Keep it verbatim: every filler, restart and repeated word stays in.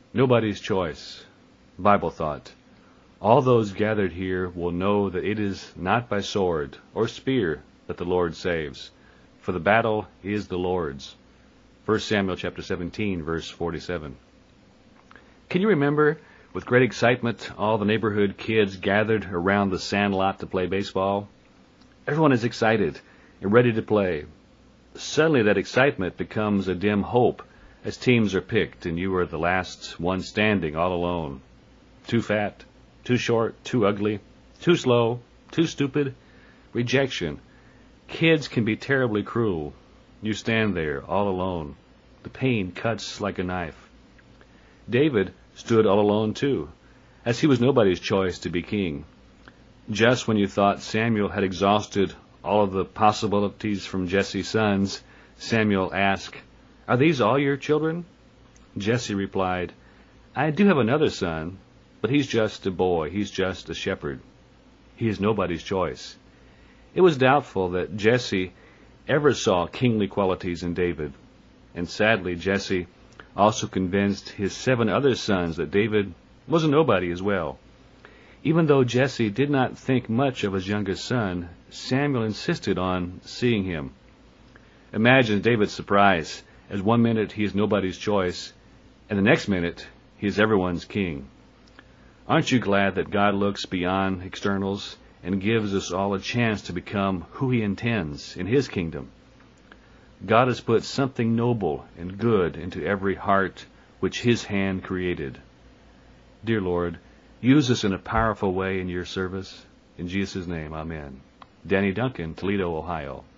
Nobody's choice. Bible thought. All those gathered here will know that it is not by sword or spear that the Lord saves, for the battle is the Lord's. First Samuel chapter seventeen, verse forty-seven. Can you remember, with great excitement, all the neighborhood kids gathered around the sand lot to play baseball? Everyone is excited and ready to play. Suddenly that excitement becomes a dim hope as teams are picked and you are the last one standing all alone. Too fat, too short, too ugly, too slow, too stupid. Rejection. Kids can be terribly cruel. You stand there all alone. The pain cuts like a knife. David stood all alone too, as he was nobody's choice to be king. Just when you thought Samuel had exhausted all of the possibilities from Jesse's sons, Samuel asked, "Are these all your children?" Jesse replied, "I do have another son, but he's just a boy. He's just a shepherd. He is nobody's choice." It was doubtful that Jesse ever saw kingly qualities in David, and sadly Jesse also convinced his seven other sons that David was a nobody as well. Even though Jesse did not think much of his youngest son, Samuel insisted on seeing him. Imagine David's surprise as one minute he is nobody's choice, and the next minute he is everyone's king. Aren't you glad that God looks beyond externals and gives us all a chance to become who He intends in His kingdom? God has put something noble and good into every heart which His hand created. Dear Lord, use us in a powerful way in your service. In Jesus' name, amen. Danny Duncan, Toledo, Ohio.